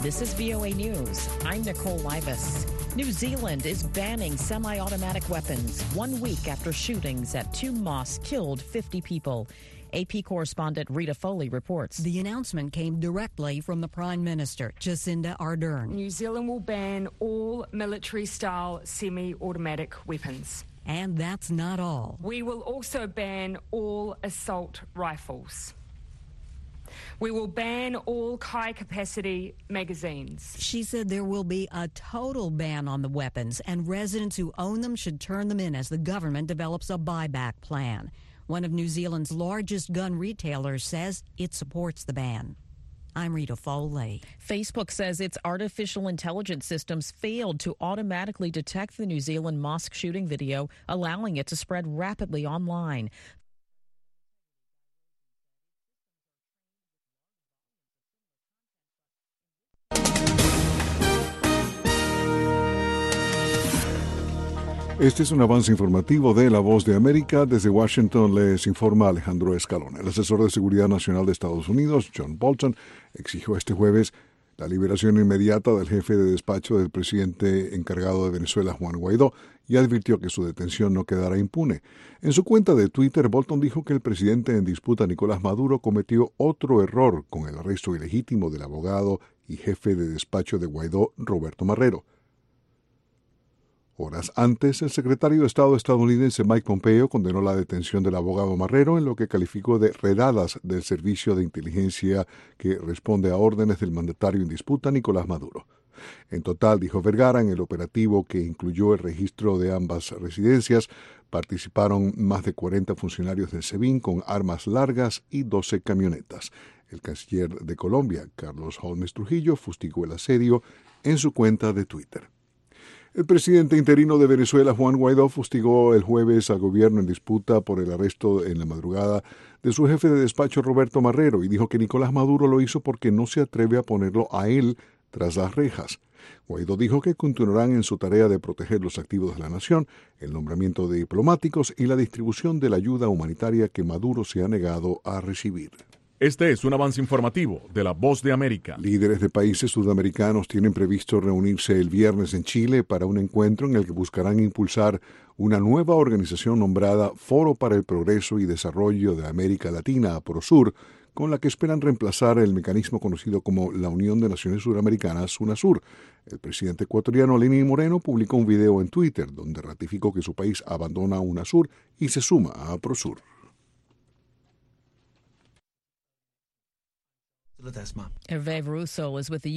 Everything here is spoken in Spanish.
This is VOA News. I'm Nicole Livas. New Zealand is banning semi-automatic weapons 1 week after shootings at two mosques killed 50 people. AP correspondent Rita Foley reports. The announcement came directly from the Prime Minister, Jacinda Ardern. New Zealand will ban all military-style semi-automatic weapons. And that's not all. We will also ban all assault rifles. We will ban all high-capacity magazines. She said there will be a total ban on the weapons, and residents who own them should turn them in as the government develops a buyback plan. One of New Zealand's largest gun retailers says it supports the ban. I'm Rita Foley. Facebook says its artificial intelligence systems failed to automatically detect the New Zealand mosque shooting video, allowing it to spread rapidly online. Este es un avance informativo de La Voz de América. Desde Washington les informa Alejandro Escalona. El asesor de Seguridad Nacional de Estados Unidos, John Bolton, exigió este jueves la liberación inmediata del jefe de despacho del presidente encargado de Venezuela, Juan Guaidó, y advirtió que su detención no quedará impune. En su cuenta de Twitter, Bolton dijo que el presidente en disputa, Nicolás Maduro, cometió otro error con el arresto ilegítimo del abogado y jefe de despacho de Guaidó, Roberto Marrero. Horas antes, el secretario de Estado estadounidense Mike Pompeo condenó la detención del abogado Marrero en lo que calificó de redadas del servicio de inteligencia que responde a órdenes del mandatario en disputa, Nicolás Maduro. En total, dijo Vergara, en el operativo que incluyó el registro de ambas residencias, participaron más de 40 funcionarios del SEBIN con armas largas y 12 camionetas. El canciller de Colombia, Carlos Holmes Trujillo, fustigó el asedio en su cuenta de Twitter. El presidente interino de Venezuela, Juan Guaidó, fustigó el jueves al gobierno en disputa por el arresto en la madrugada de su jefe de despacho, Roberto Marrero, y dijo que Nicolás Maduro lo hizo porque no se atreve a ponerlo a él tras las rejas. Guaidó dijo que continuarán en su tarea de proteger los activos de la nación, el nombramiento de diplomáticos y la distribución de la ayuda humanitaria que Maduro se ha negado a recibir. Este es un avance informativo de La Voz de América. Líderes de países sudamericanos tienen previsto reunirse el viernes en Chile para un encuentro en el que buscarán impulsar una nueva organización nombrada Foro para el Progreso y Desarrollo de América Latina, Prosur, con la que esperan reemplazar el mecanismo conocido como la Unión de Naciones Suramericanas, UNASUR. El presidente ecuatoriano Lenín Moreno publicó un video en Twitter donde ratificó que su país abandona UNASUR y se suma a Prosur. Hervé Russo is with the